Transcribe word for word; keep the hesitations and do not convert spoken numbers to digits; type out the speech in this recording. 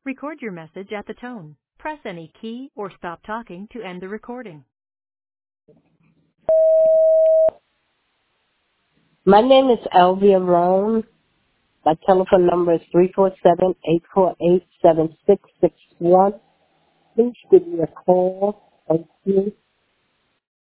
Record your message at the tone. Press any key or stop talking to end the recording. My name is Elvia Roan. My telephone number is three four seven, eight four eight, seven six six one. Please give me a call. Thank you.